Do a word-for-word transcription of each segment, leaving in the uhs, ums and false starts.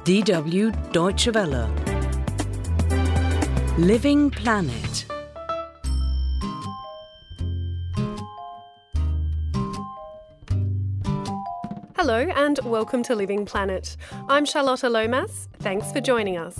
D W Deutsche Welle. Living Planet. Hello and welcome to Living Planet. I'm Charlotta Lomas. Thanks for joining us.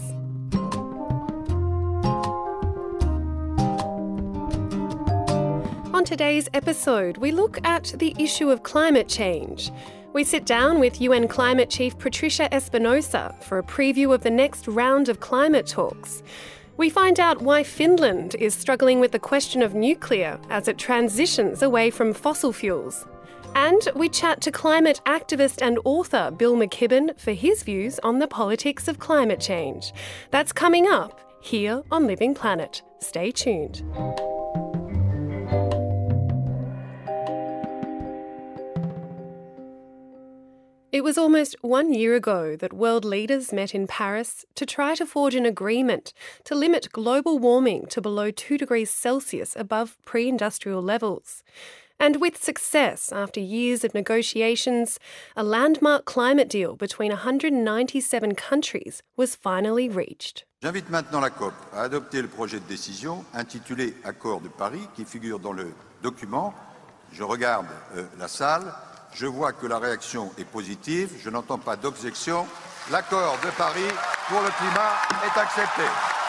On today's episode, we look at the issue of climate change. We sit down with U N Climate Chief Patricia Espinosa for a preview of the next round of climate talks. We find out why Finland is struggling with the question of nuclear as it transitions away from fossil fuels. And we chat to climate activist and author Bill McKibben for his views on the politics of climate change. That's coming up here on Living Planet. Stay tuned. It was almost one year ago that world leaders met in Paris to try to forge an agreement to limit global warming to below two degrees Celsius above pre-industrial levels. And with success, after years of negotiations, a landmark climate deal between one hundred ninety-seven countries was finally reached. J'invite maintenant la COP à adopter le projet de décision intitulé Accord de Paris qui figure dans le document. Je regarde euh, la salle. Je vois que la réaction est positive. Je n'entends pas d'objection. L'accord de Paris pour le climat est accepté.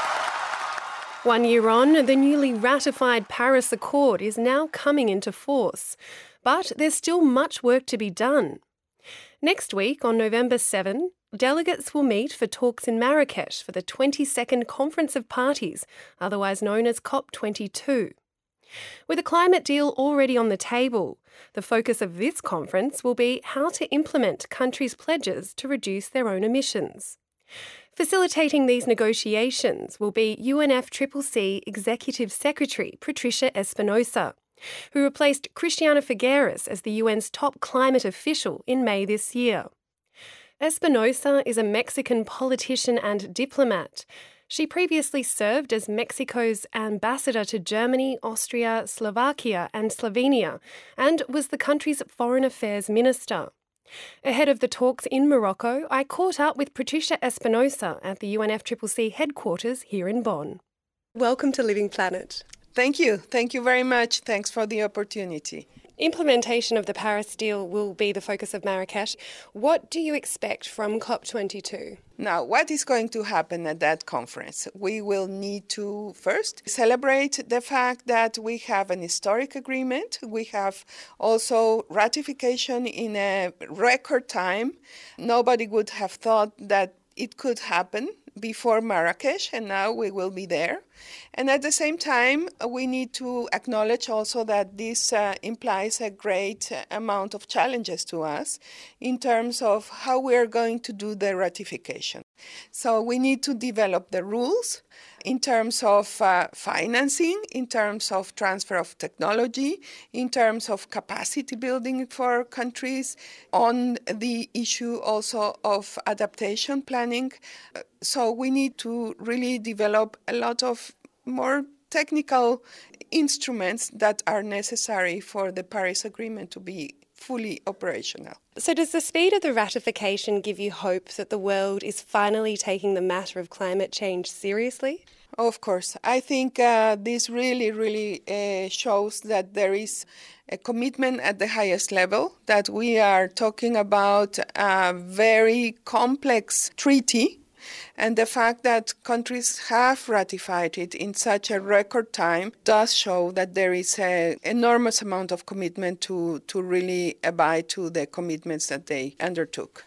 One year on, the newly ratified Paris Accord is now coming into force. But there's still much work to be done. Next week, on November seventh, delegates will meet for talks in Marrakesh for the twenty-second Conference of Parties, otherwise known as COP twenty-two. With a climate deal already on the table, the focus of this conference will be how to implement countries' pledges to reduce their own emissions. Facilitating these negotiations will be U N F C C C Executive Secretary Patricia Espinosa, who replaced Christiana Figueres as the U N's top climate official in May this year. Espinosa is a Mexican politician and diplomat. She previously served as Mexico's ambassador to Germany, Austria, Slovakia and Slovenia, and was the country's foreign affairs minister. Ahead of the talks in Morocco, I caught up with Patricia Espinosa at the U N F C C C headquarters here in Bonn. Welcome to Living Planet. Thank you. Thank you very much. Thanks for the opportunity. Implementation of the Paris deal will be the focus of Marrakesh. What do you expect from COP twenty-two? Now, what is going to happen at that conference? We will need to first celebrate the fact that we have an historic agreement. We have also ratification in a record time. Nobody would have thought that it could happen before Marrakesh, and now we will be there. And at the same time, we need to acknowledge also that this uh, implies a great amount of challenges to us in terms of how we are going to do the ratification. So we need to develop the rules in terms of uh, financing, in terms of transfer of technology, in terms of capacity building for countries, on the issue also of adaptation planning. So we need to really develop a lot of more technical instruments that are necessary for the Paris Agreement to be fully operational. So does the speed of the ratification give you hope that the world is finally taking the matter of climate change seriously? Of course. I think uh, this really, really uh, shows that there is a commitment at the highest level, that we are talking about a very complex treaty. And the fact that countries have ratified it in such a record time does show that there is an enormous amount of commitment to, to really abide to the commitments that they undertook.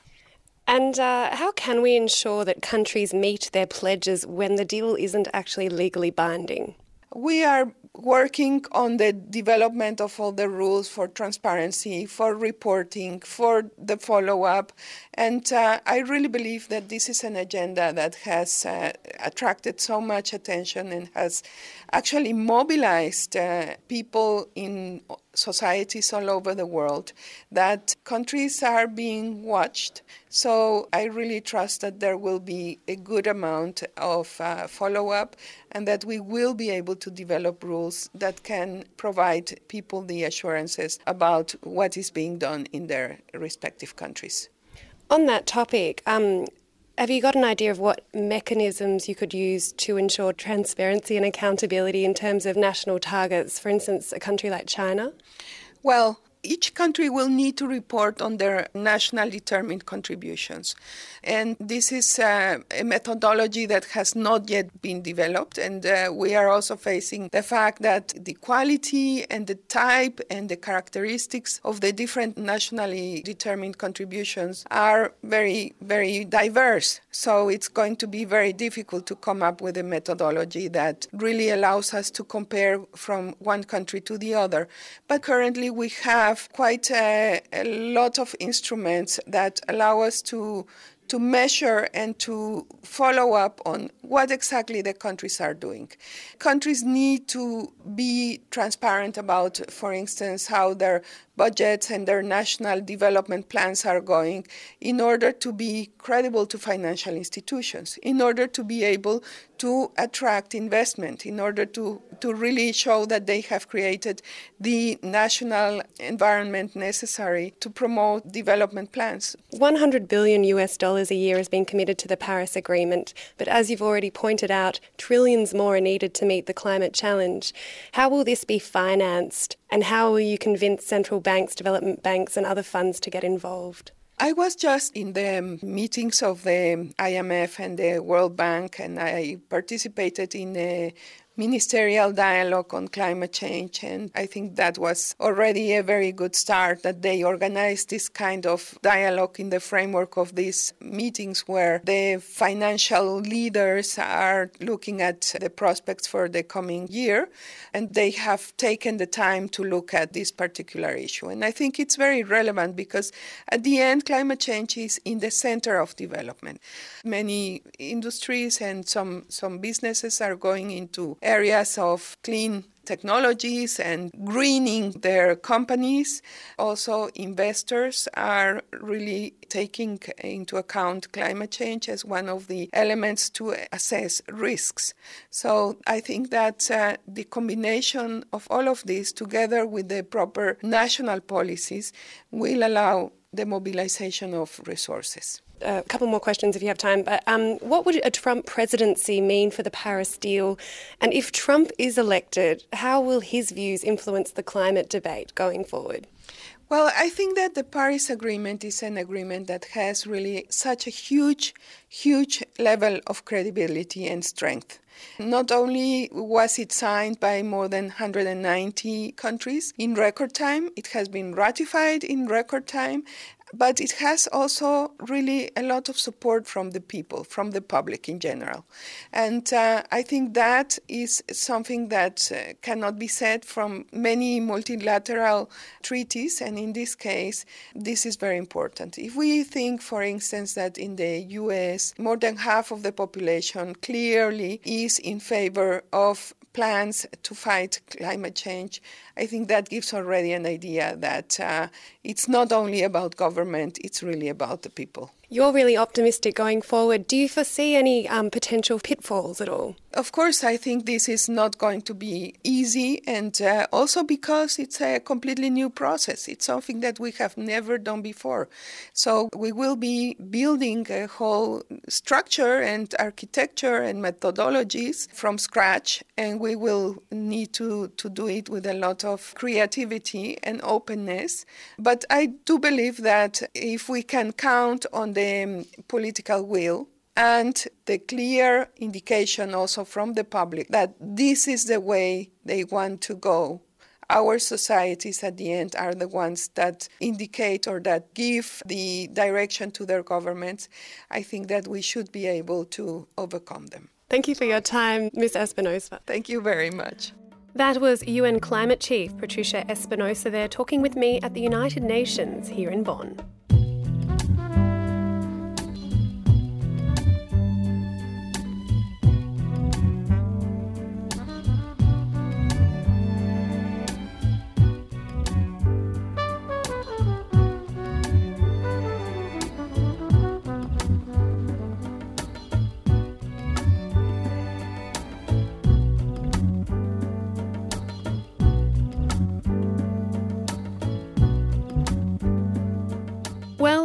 And uh, how can we ensure that countries meet their pledges when the deal isn't actually legally binding? We are working on the development of all the rules for transparency, for reporting, for the follow-up. And uh, I really believe that this is an agenda that has uh, attracted so much attention and has actually mobilized uh, people in societies all over the world, that countries are being watched. So I really trust that there will be a good amount of uh, follow-up and that we will be able to develop rules that can provide people the assurances about what is being done in their respective countries. On that topic, um, Have you got an idea of what mechanisms you could use to ensure transparency and accountability in terms of national targets, for instance, a country like China? Well, each country will need to report on their national determined contributions. And this is uh, a methodology that has not yet been developed. And uh, we are also facing the fact that the quality and the type and the characteristics of the different nationally determined contributions are very, very diverse. So it's going to be very difficult to come up with a methodology that really allows us to compare from one country to the other. But currently we have quite a, a lot of instruments that allow us to to measure and to follow up on what exactly the countries are doing. Countries need to be transparent about, for instance, how their budgets and their national development plans are going in order to be credible to financial institutions, in order to be able to attract investment, in order to, to really show that they have created the national environment necessary to promote development plans. one hundred billion US dollars a year has been committed to the Paris Agreement, but as you've already pointed out, trillions more are needed to meet the climate challenge. How will this be financed, and how will you convince central banks, development banks and other funds to get involved? I was just in the meetings of the I M F and the World Bank, and I participated in a ministerial dialogue on climate change, and I think that was already a very good start, that they organized this kind of dialogue in the framework of these meetings where the financial leaders are looking at the prospects for the coming year, and they have taken the time to look at this particular issue. And I think it's very relevant because at the end, climate change is in the center of development. Many industries and some, some businesses are going into areas of clean technologies and greening their companies. Also, investors are really taking into account climate change as one of the elements to assess risks. So I think that uh, the combination of all of this together with the proper national policies will allow the mobilization of resources. A couple more questions if you have time. But um, what would a Trump presidency mean for the Paris deal? And if Trump is elected, how will his views influence the climate debate going forward? Well, I think that the Paris Agreement is an agreement that has really such a huge, huge level of credibility and strength. Not only was it signed by more than one hundred ninety countries in record time, it has been ratified in record time, but it has also really a lot of support from the people, from the public in general. And uh, I think that is something that uh, cannot be said from many multilateral treaties, and in this case, this is very important. If we think, for instance, that in the U S, more than half of the population clearly is in favor of plans to fight climate change, I think that gives already an idea that uh, it's not only about government, it's really about the people. You're really optimistic going forward. Do you foresee any um, potential pitfalls at all? Of course, I think this is not going to be easy, and uh, also because it's a completely new process. It's something that we have never done before. So we will be building a whole structure and architecture and methodologies from scratch, and we will need to, to do it with a lot of creativity and openness. But I do believe that if we can count on the political will and the clear indication also from the public that this is the way they want to go, our societies at the end are the ones that indicate or that give the direction to their governments, I think that we should be able to overcome them. Thank you for your time, Miz Espinosa. Thank you very much. That was U N Climate Chief Patricia Espinosa there talking with me at the United Nations here in Bonn.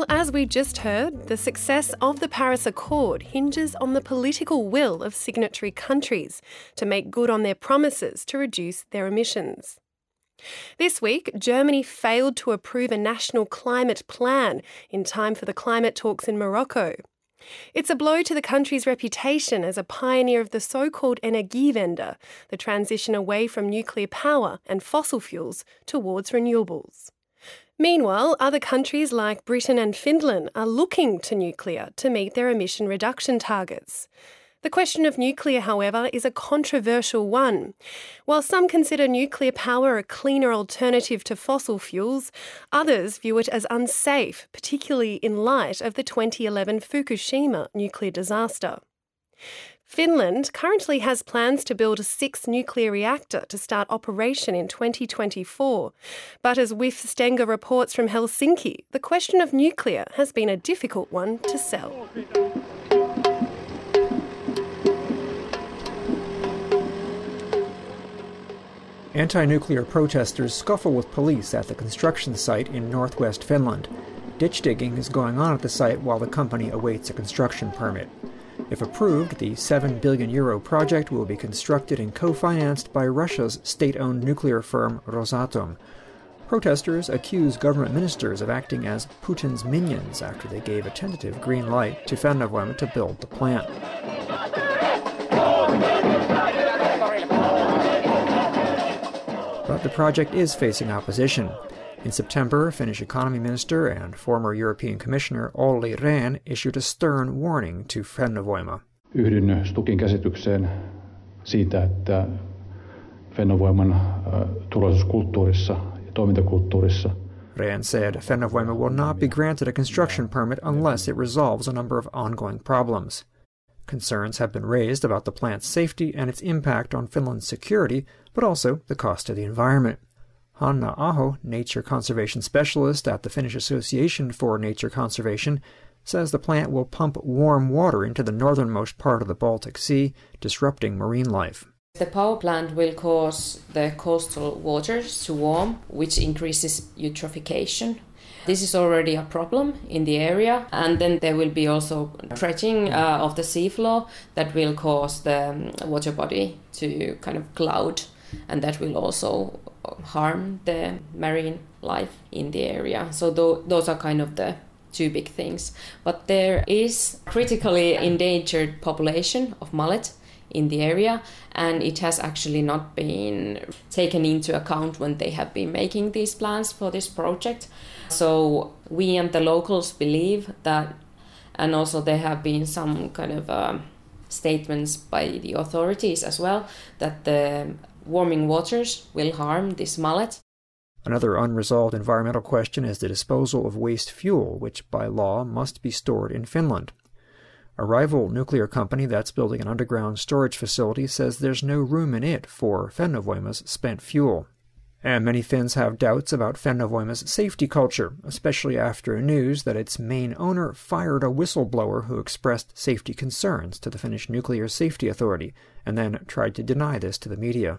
Well, as we just heard, the success of the Paris Accord hinges on the political will of signatory countries to make good on their promises to reduce their emissions. This week, Germany failed to approve a national climate plan in time for the climate talks in Morocco. It's a blow to the country's reputation as a pioneer of the so-called Energiewende, the transition away from nuclear power and fossil fuels towards renewables. Meanwhile, other countries like Britain and Finland are looking to nuclear to meet their emission reduction targets. The question of nuclear, however, is a controversial one. While some consider nuclear power a cleaner alternative to fossil fuels, others view it as unsafe, particularly in light of the twenty eleven Fukushima nuclear disaster. Finland currently has plans to build a sixth nuclear reactor to start operation in twenty twenty-four. But as W I F Stenga reports from Helsinki, the question of nuclear has been a difficult one to sell. Anti-nuclear protesters scuffle with police at the construction site in northwest Finland. Ditch digging is going on at the site while the company awaits a construction permit. If approved, the seven billion euro project will be constructed and co-financed by Russia's state-owned nuclear firm Rosatom. Protesters accuse government ministers of acting as Putin's minions after they gave a tentative green light to Fennovoima to build the plant. But the project is facing opposition. In September, Finnish economy minister and former European commissioner Olli Rehn issued a stern warning to Fennovoima. Yhdyn Stukin käsitykseen siitä, että Fennovoiman turvallisuuskulttuurissa ja toimintakulttuurissa Rehn said Fennovoima will not be granted a construction permit unless it resolves a number of ongoing problems. Concerns have been raised about the plant's safety and its impact on Finland's security, but also the cost to the environment. Hanna Aho, nature conservation specialist at the Finnish Association for Nature Conservation, says the plant will pump warm water into the northernmost part of the Baltic Sea, disrupting marine life. The power plant will cause the coastal waters to warm, which increases eutrophication. This is already a problem in the area, and then there will be also dredging uh, of the seafloor that will cause the um, water body to kind of cloud, and that will also harm the marine life in the area. So th- those are kind of the two big things. But there is critically endangered population of mullet in the area, and it has actually not been taken into account when they have been making these plans for this project. So we and the locals believe that, and also there have been some kind of uh, statements by the authorities as well, that the warming waters will harm this mullet. Another unresolved environmental question is the disposal of waste fuel, which by law must be stored in Finland. A rival nuclear company that's building an underground storage facility says there's no room in it for Fennovoima's spent fuel. And many Finns have doubts about Fennovoima's safety culture, especially after news that its main owner fired a whistleblower who expressed safety concerns to the Finnish Nuclear Safety Authority, and then tried to deny this to the media.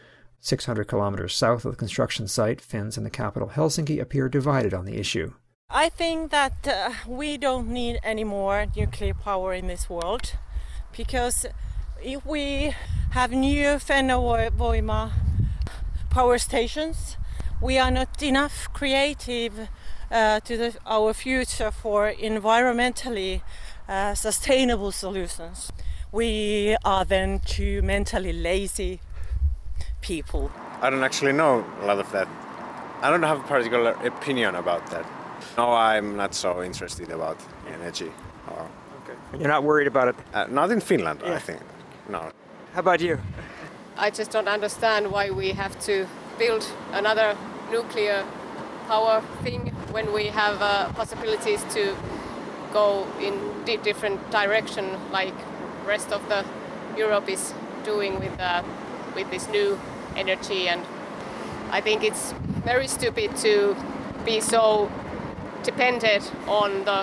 six hundred kilometers south of the construction site, Finns in the capital Helsinki appear divided on the issue. I think that uh, we don't need any more nuclear power in this world, because if we have new Fennovoima power stations, we are not enough creative uh, to the, our future for environmentally uh, sustainable solutions. We are then too mentally lazy people. I don't actually know a lot of that. I don't have a particular opinion about that. No, I'm not so interested about energy. Or... Okay. You're not worried about it? Uh, not in Finland, yeah. I think. No. How about you? I just don't understand why we have to build another nuclear power thing when we have uh, possibilities to go in di- different direction, like rest of the Europe is doing with uh, with this new energy. And I think it's very stupid to be so dependent on the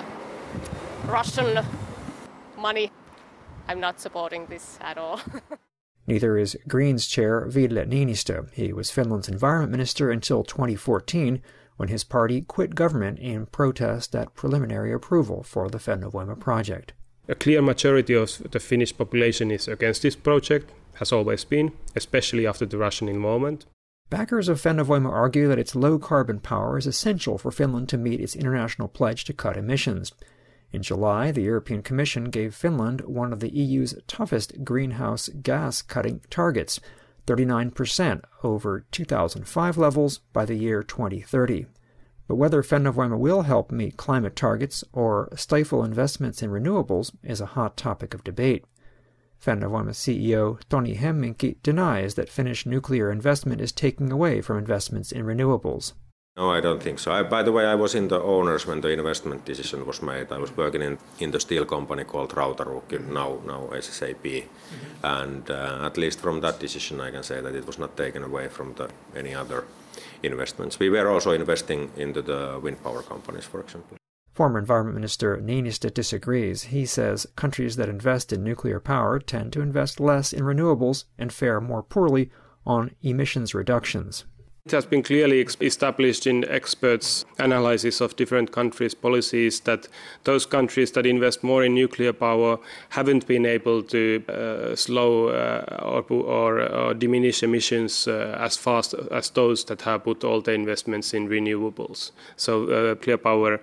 Russian money. I'm not supporting this at all. Neither is Greens chair Ville Niinistö. He was Finland's environment minister until twenty fourteen, when his party quit government in protest at preliminary approval for the Fennovoima project. A clear majority of the Finnish population is against this project, has always been, especially after the Russian involvement. Backers of Fennovoima argue that its low-carbon power is essential for Finland to meet its international pledge to cut emissions. In July, the European Commission gave Finland one of the E U's toughest greenhouse gas cutting targets, thirty-nine percent over two thousand five levels by the year twenty thirty. But whether Fennovoima will help meet climate targets or stifle investments in renewables is a hot topic of debate. Fennovoima C E O Toni Hemminki denies that Finnish nuclear investment is taking away from investments in renewables. No, I don't think so. I, by the way, I was in the owners when the investment decision was made. I was working in, in the steel company called Rautaruukki, now, now S S A P. Mm-hmm. And uh, at least from that decision, I can say that it was not taken away from the, any other investments. We were also investing into the wind power companies, for example. Former Environment Minister Niinistö disagrees. He says countries that invest in nuclear power tend to invest less in renewables and fare more poorly on emissions reductions. It has been clearly established in experts' analysis of different countries' policies that those countries that invest more in nuclear power haven't been able to uh, slow uh, or, or, or diminish emissions uh, as fast as those that have put all the investments in renewables. So uh, nuclear power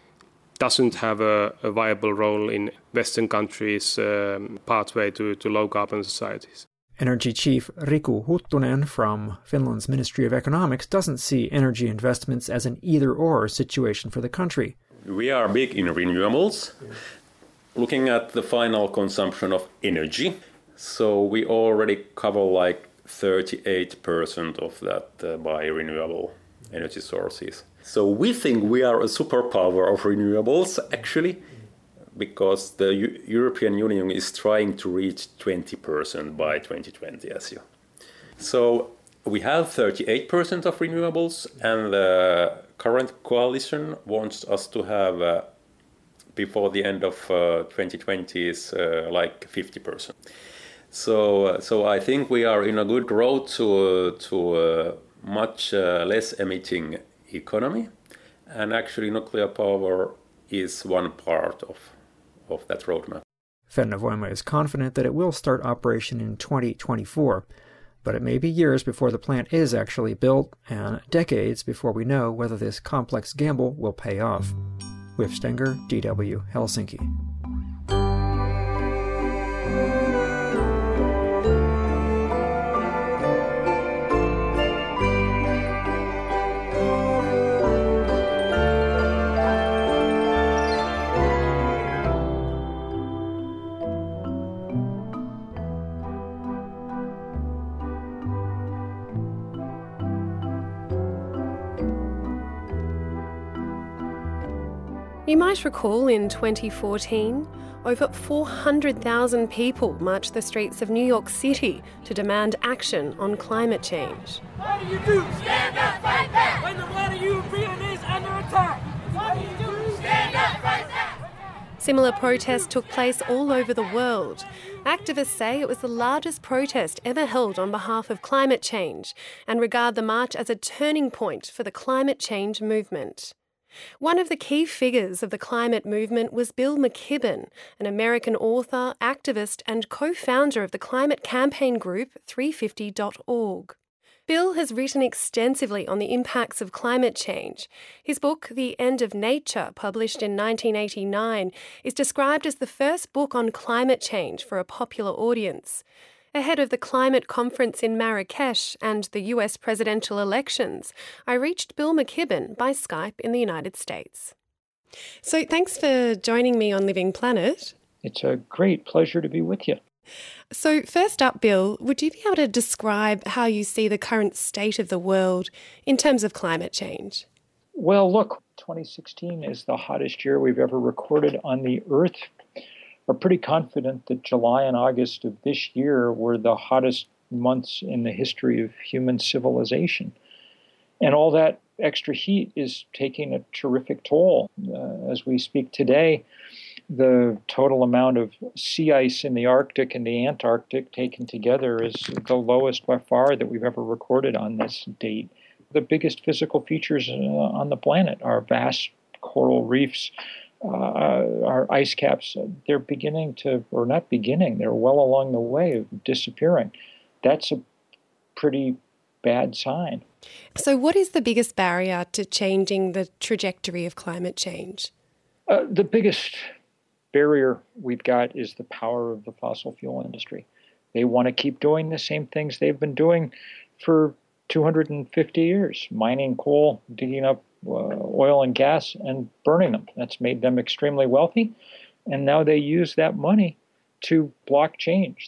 doesn't have a, a viable role in Western countries' um, pathway to, to low-carbon societies. Energy Chief Riku Huttunen from Finland's Ministry of Economics doesn't see energy investments as an either-or situation for the country. We are big in renewables, looking at the final consumption of energy. So we already cover like thirty-eight percent of that uh, by renewable energy sources. So we think we are a superpower of renewables, actually, because the U- European Union is trying to reach twenty percent by twenty twenty, as you. So we have thirty-eight percent of renewables, and the current coalition wants us to have, uh, before the end of uh, twenty twenty, is uh, like fifty percent. So, uh, so I think we are in a good road to, uh, to a much uh, less emitting economy, and actually nuclear power is one part of of that roadmap. Fennovoima is confident that it will start operation in twenty twenty-four, but it may be years before the plant is actually built and decades before we know whether this complex gamble will pay off. Whiff Stenger, D W, Helsinki. You might recall in twenty fourteen, over four hundred thousand people marched the streets of New York City to demand action on climate change. What do you do? Stand up, fight back! When the water you breathing is under attack! What do you do? Stand up, fight back! Similar protests took place all over the world. Activists say it was the largest protest ever held on behalf of climate change and regard the march as a turning point for the climate change movement. One of the key figures of the climate movement was Bill McKibben, an American author, activist and co-founder of the climate campaign group three fifty dot org. Bill has written extensively on the impacts of climate change. His book, The End of Nature, published in nineteen eighty-nine, is described as the first book on climate change for a popular audience. Ahead of the climate conference in Marrakesh and the U S presidential elections, I reached Bill McKibben by Skype in the United States. So thanks for joining me on Living Planet. It's a great pleasure to be with you. So first up, Bill, would you be able to describe how you see the current state of the world in terms of climate change? Well, look, twenty sixteen is the hottest year we've ever recorded on the Earth. We're pretty confident that July and August of this year were the hottest months in the history of human civilization. And all that extra heat is taking a terrific toll. Uh, as we speak today, the total amount of sea ice in the Arctic and the Antarctic taken together is the lowest by far that we've ever recorded on this date. the biggest physical features uh, on the planet. Our vast coral reefs, uh, our ice caps, they're beginning to, or not beginning, they're well along the way of disappearing. That's a pretty bad sign. So what is the biggest barrier to changing the trajectory of climate change? Uh, the biggest barrier we've got is the power of the fossil fuel industry. They want to keep doing the same things they've been doing for two hundred fifty years, mining coal, digging up uh, oil and gas, and burning them. That's made them extremely wealthy, and now they use that money to block change.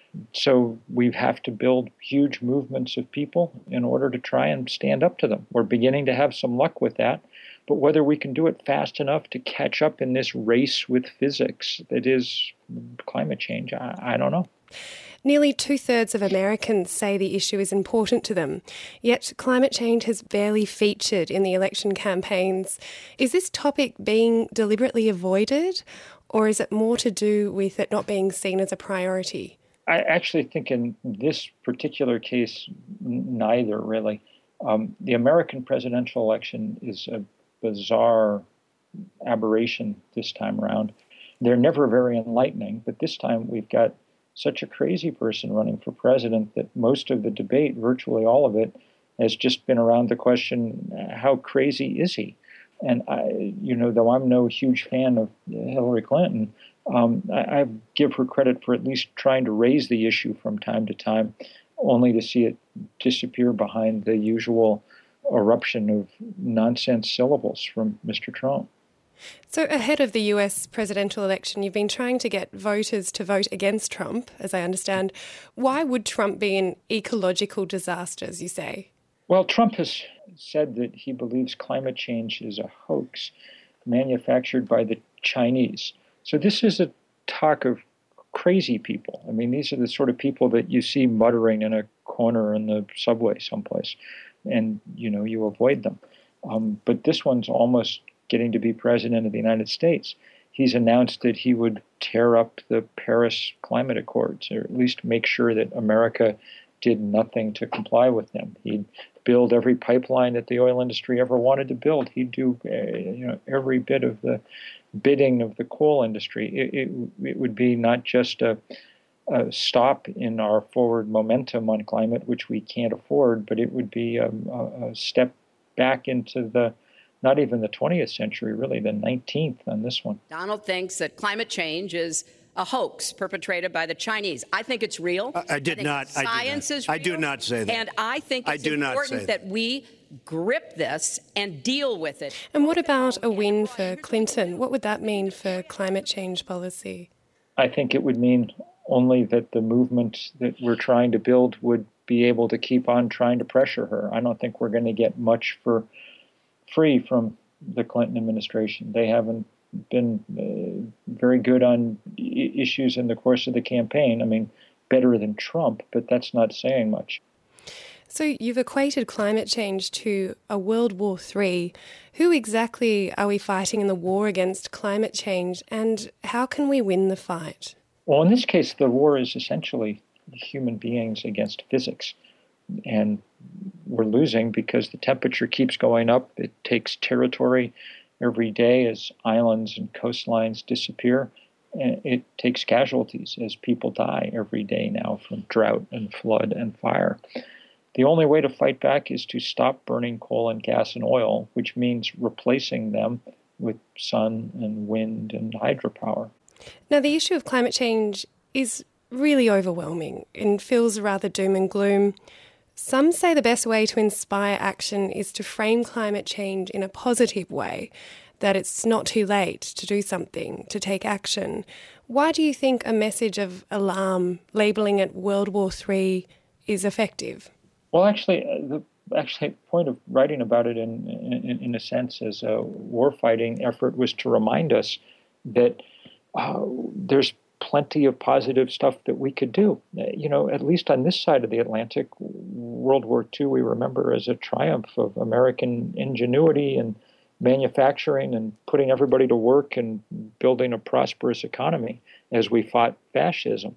So we have to build huge movements of people in order to try and stand up to them. We're beginning to have some luck with that, but whether we can do it fast enough to catch up in this race with physics that is climate change, I, I don't know. Nearly two-thirds of Americans say the issue is important to them, yet climate change has barely featured in the election campaigns. Is this topic being deliberately avoided, or is it more to do with it not being seen as a priority? I actually think in this particular case, n- neither really. Um, the American presidential election is a bizarre aberration this time around. They're never very enlightening, but this time we've got such a crazy person running for president that most of the debate, virtually all of it, has just been around the question, how crazy is he? And I, you know, though I'm no huge fan of Hillary Clinton, um, I, I give her credit for at least trying to raise the issue from time to time, only to see it disappear behind the usual eruption of nonsense syllables from Mister Trump. So ahead of the U S presidential election, you've been trying to get voters to vote against Trump, as I understand. Why would Trump be an ecological disaster, as you say? Well, Trump has said that he believes climate change is a hoax manufactured by the Chinese. So this is a talk of crazy people. I mean, these are the sort of people that you see muttering in a corner in the subway someplace, and, you know, you avoid them. Um, but this one's almost getting to be president of the United States. He's announced that he would tear up the Paris Climate Accords, or at least make sure that America did nothing to comply with them. He'd build every pipeline that the oil industry ever wanted to build. He'd do uh, you know, every bit of the bidding of the coal industry. It, it, it would be not just a, a stop in our forward momentum on climate, which we can't afford, but it would be a, a, a step back into the not even the twentieth century, really the nineteenth on this one. Donald thinks that climate change is a hoax perpetrated by the Chinese. I think it's real. I, I did I not. Science I is real. I do not say that. And I think it's I do important that. that we grip this and deal with it. And what about a win for Clinton? What would that mean for climate change policy? I think it would mean only that the movement that we're trying to build would be able to keep on trying to pressure her. I don't think we're going to get much for free from the Clinton administration. They haven't been uh, very good on I- issues in the course of the campaign. I mean, better than Trump, but that's not saying much. So you've equated climate change to a World War Three. Who exactly are we fighting in the war against climate change, and how can we win the fight? Well, in this case, the war is essentially human beings against physics. And we're losing because the temperature keeps going up. It takes territory every day as islands and coastlines disappear. And it takes casualties as people die every day now from drought and flood and fire. The only way to fight back is to stop burning coal and gas and oil, which means replacing them with sun and wind and hydropower. Now, the issue of climate change is really overwhelming and feels rather doom and gloom. Some say the best way to inspire action is to frame climate change in a positive way, that it's not too late to do something, to take action. Why do you think a message of alarm, labelling it World War Three, is effective? Well, actually, the actually point of writing about it in, in, in a sense as a warfighting effort was to remind us that uh, there's plenty of positive stuff that we could do. You know, at least on this side of the Atlantic, World War Two we remember as a triumph of American ingenuity and manufacturing and putting everybody to work and building a prosperous economy as we fought fascism.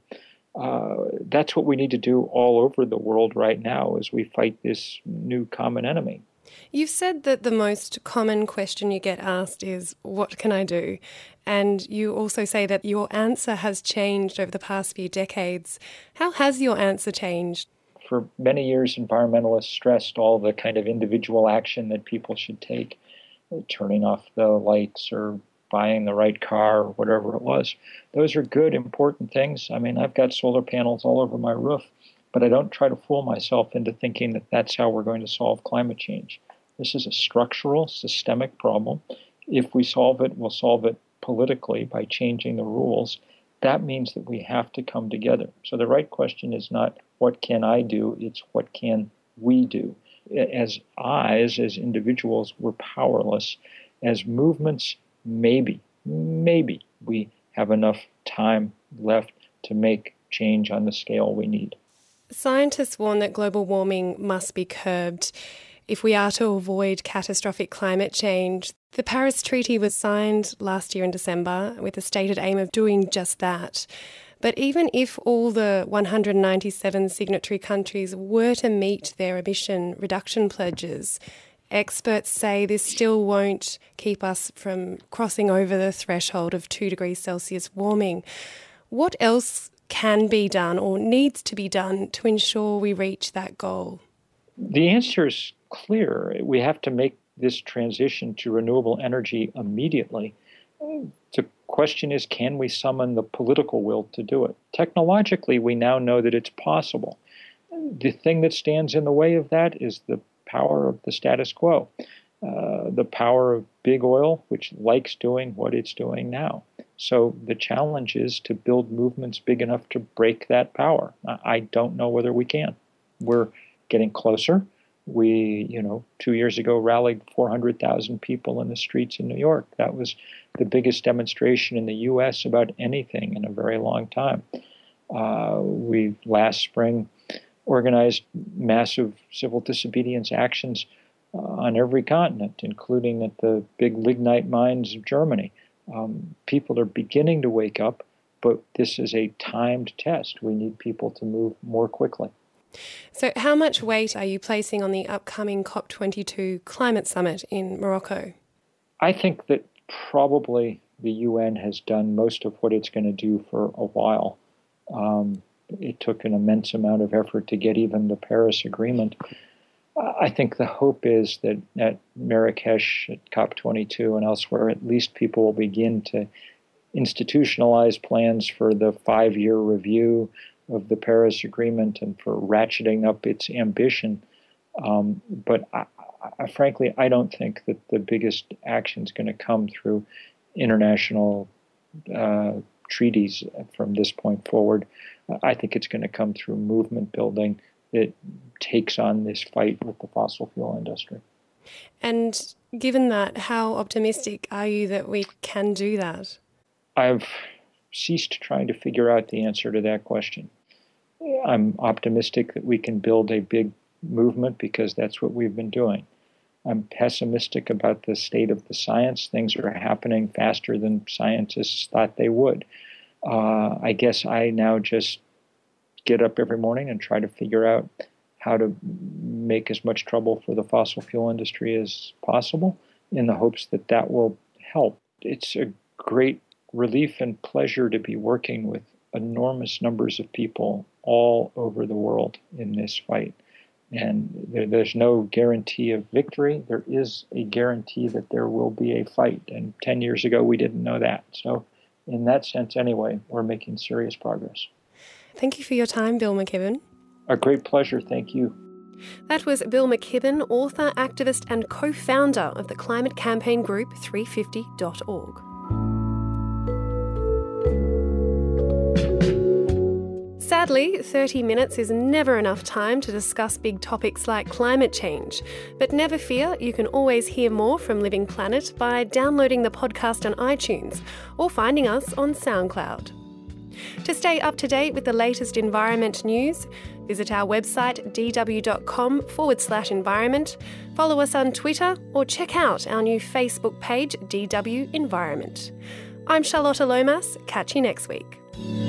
Uh, that's what we need to do all over the world right now as we fight this new common enemy. You've said that the most common question you get asked is, what can I do? And you also say that your answer has changed over the past few decades. How has your answer changed? For many years, environmentalists stressed all the kind of individual action that people should take, turning off the lights or buying the right car or whatever it was. Those are good, important things. I mean, I've got solar panels all over my roof, but I don't try to fool myself into thinking that that's how we're going to solve climate change. This is a structural, systemic problem. If we solve it, we'll solve it politically by changing the rules. That means that we have to come together. So the right question is not, what can I do? It's, what can we do? As I's, as individuals, we're powerless. As movements, maybe, maybe we have enough time left to make change on the scale we need. Scientists warn that global warming must be curbed if we are to avoid catastrophic climate change. The Paris Treaty was signed last year in December with a stated aim of doing just that. But even if all the one hundred ninety-seven signatory countries were to meet their emission reduction pledges, experts say this still won't keep us from crossing over the threshold of two degrees Celsius warming. What else can be done or needs to be done to ensure we reach that goal? The answer is clear. We have to make this transition to renewable energy immediately. The question is, can we summon the political will to do it? Technologically, we now know that it's possible. The thing that stands in the way of that is the power of the status quo, uh, the power of big oil, which likes doing what it's doing now. So the challenge is to build movements big enough to break that power. I don't know whether we can. We're getting closer. We, you know, two years ago rallied four hundred thousand people in the streets in New York. That was the biggest demonstration in the U S about anything in a very long time. Uh, we, last spring, organized massive civil disobedience actions uh, on every continent, including at the big lignite mines of Germany. Um, people are beginning to wake up, but this is a timed test. We need people to move more quickly. So how much weight are you placing on the upcoming COP twenty-two climate summit in Morocco? I think that probably the U N has done most of what it's going to do for a while. Um, it took an immense amount of effort to get even the Paris Agreement. I think the hope is that at Marrakesh, at COP twenty-two and elsewhere, at least people will begin to institutionalize plans for the five-year review of the Paris Agreement and for ratcheting up its ambition. Um, but I, I, frankly, I don't think that the biggest action is going to come through international uh, treaties from this point forward. I think it's going to come through movement building that takes on this fight with the fossil fuel industry. And given that, how optimistic are you that we can do that? I've ceased trying to figure out the answer to that question. I'm optimistic that we can build a big movement because that's what we've been doing. I'm pessimistic about the state of the science. Things are happening faster than scientists thought they would. Uh, I guess I now just get up every morning and try to figure out how to make as much trouble for the fossil fuel industry as possible in the hopes that that will help. It's a great relief and pleasure to be working with enormous numbers of people all over the world in this fight. And there, there's no guarantee of victory. There is a guarantee that there will be a fight. And ten years ago, we didn't know that. So in that sense, anyway, we're making serious progress. Thank you for your time, Bill McKibben. A great pleasure. Thank you. That was Bill McKibben, author, activist and co-founder of the climate campaign group three fifty dot org. Sadly, thirty minutes is never enough time to discuss big topics like climate change. But never fear, you can always hear more from Living Planet by downloading the podcast on iTunes or finding us on SoundCloud. To stay up to date with the latest environment news, visit our website dw.com forward slash environment, follow us on Twitter, or check out our new Facebook page, D W Environment. I'm Charlotta Lomas. Catch you next week.